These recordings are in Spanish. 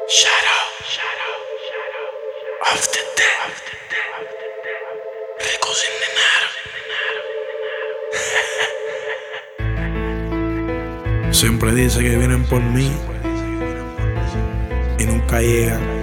Shadow of the dead. Rico sin dinero. Siempre dice que vienen por mí y nunca llegan.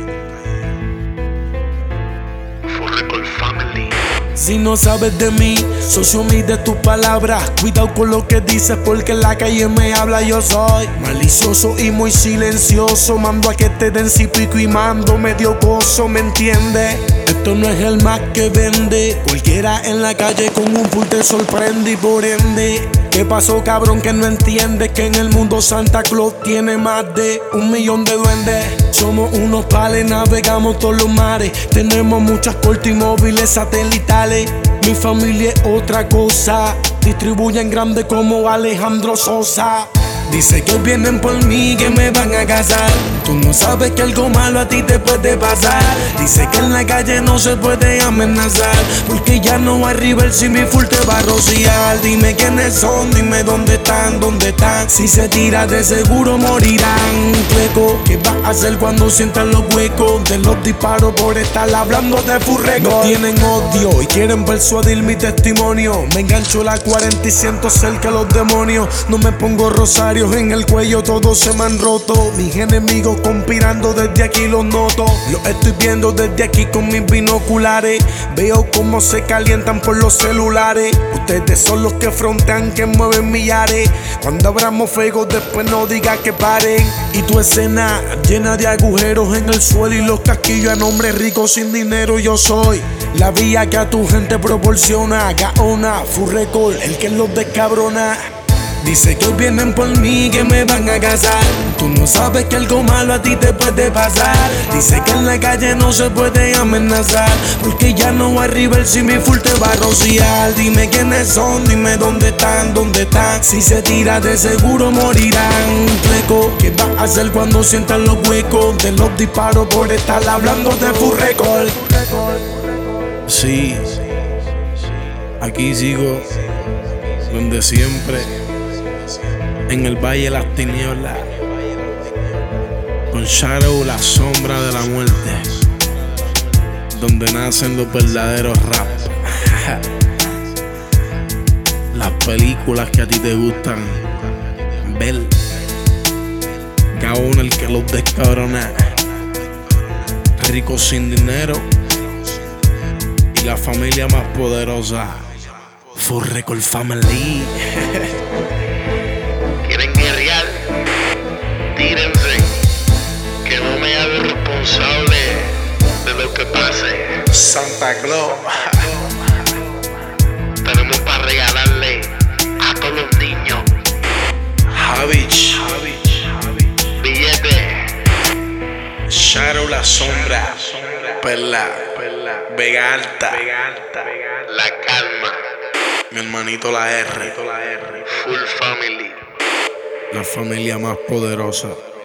Si no sabes de mí, socio, mide tus palabras. Cuidado con lo que dices porque en la calle me habla. Yo soy malicioso y muy silencioso. Mando a que te den si pico y mando medio gozo, ¿me entiendes? Esto no es el más que vende. Cualquiera en la calle con un full te sorprende y por ende. ¿Qué pasó, cabrón, que no entiendes? Que en el mundo Santa Claus tiene más de 1 millón de duendes. Somos unos pales, navegamos todos los mares. Tenemos muchas cortes y móviles satelitales. Mi familia es otra cosa. Distribuyen grande como Alejandro Sosa. Dice que vienen por mí, que me van a casar. Tú no sabes que algo malo a ti te puede pasar. Dice que en la calle no se puede amenazar, porque ya no hay river si mi full te va a rociar. Dime quiénes son, dime dónde están, dónde están. Si se tira de seguro morirán. Fleco, ¿qué vas a hacer cuando sientan los huecos de los disparos por estar hablando de furreco? No tienen odio y quieren persuadir mi testimonio. Me engancho la 40 y siento cerca los demonios. No me pongo rosario en el cuello, todos se me han roto. Mis enemigos conspirando desde aquí los noto. Los estoy viendo desde aquí con mis binoculares. Veo cómo se calientan por los celulares. Ustedes son los que frontean, que mueven millares. Cuando abramos fuego después no diga que paren. Y tu escena llena de agujeros en el suelo y los casquillos a nombre rico sin dinero. Yo soy la vía que a tu gente proporciona. Gaona, Furrecol, el que los descabrona. Dice que vienen por mí, que me van a casar. Tú no sabes que algo malo a ti te puede pasar. Dice que en la calle no se puede amenazar, porque ya no hay river si mi full te va a rociar. Dime quiénes son, dime dónde están, dónde están. Si se tira de seguro morirán. Fleco, ¿qué vas a hacer cuando sientan los huecos de los disparos por estar hablando de Furrecol? Sí, aquí sigo donde siempre, en el valle de las tinieblas, con Shadow, la sombra de la muerte, donde nacen los verdaderos rap. Las películas que a ti te gustan ver, Gaona, el que los descabrona, Rico sin dinero y la familia más poderosa, Furrecol Family. ¿Quieren guerrear? Tírense, que no me hago responsable de lo que pase. Santa Claus. Tenemos para regalarle a todos los niños Javich, billetes. Shadow, la sombra, Perla, Vega Alta, La calma, mi hermanito la R, full family. la familia más poderosa.